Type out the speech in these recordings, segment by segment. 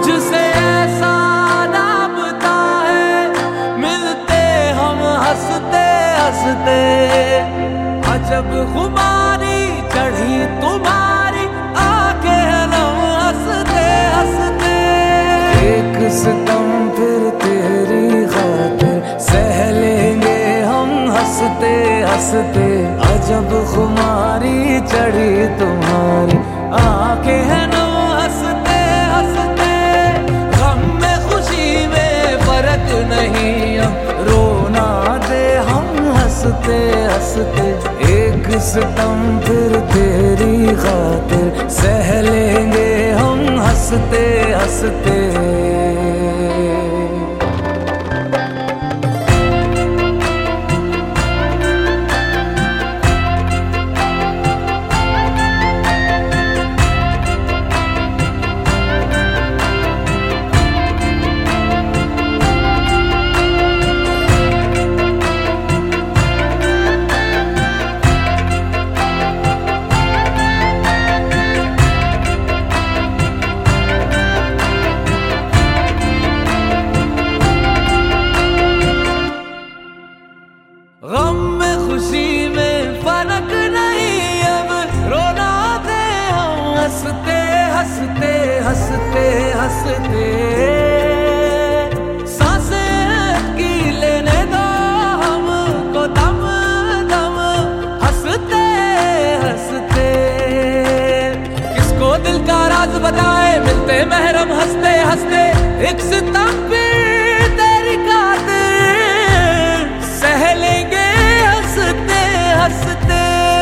तुझसे ऐसा नापता है, मिलते हम हंसते हंसते। अजब खुमारी चढ़ी तुम्हारी आंखें नम हंसते हंसते। एक सितम फिर तेरी खातिर सह लेंगे हम हंसते हंसते। अजब खुमारी चढ़ी तुम्हारी आंखें नम हंसते हंसते। गम में खुशी में फर्क नहीं, अब रोना दे हम हंसते हंसते। एक सितम फिर तेरी खातिर सह लेंगे हम हंसते हंसते। गम में खुशी में फर्क नहीं, अब रोना दे हम हंसते हंसते हंसते हंसते। सांसें की लेने दो हमको दम दम हंसते हंसते। किसको दिल का राज बताए, मिलते महरम हंसते हंसते। एक सितम भी तेरी खातिर सह लेंगे हंसते हंसते।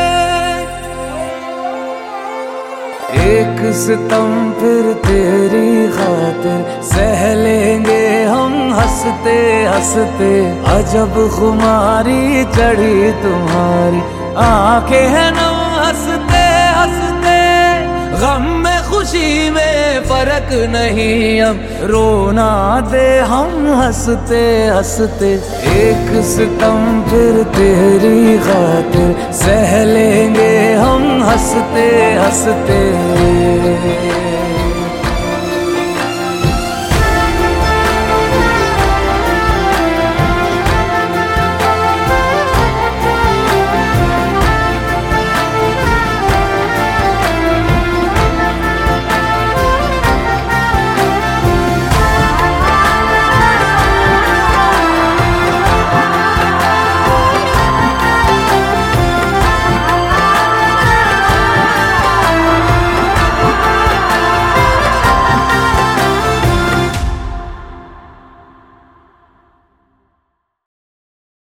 एक सितम फिर तेरी खातिर सह लेंगे हम हंसते हंसते। अजब खुमारी चढ़ी तुम्हारी आंखें हैं नम हंसते हंसते। गम में खुशी में फर्क नहीं, अब रोना दे हम हंसते हंसते। एक सितम फिर तेरी खातिर सह लेंगे हम हंसते हंसते।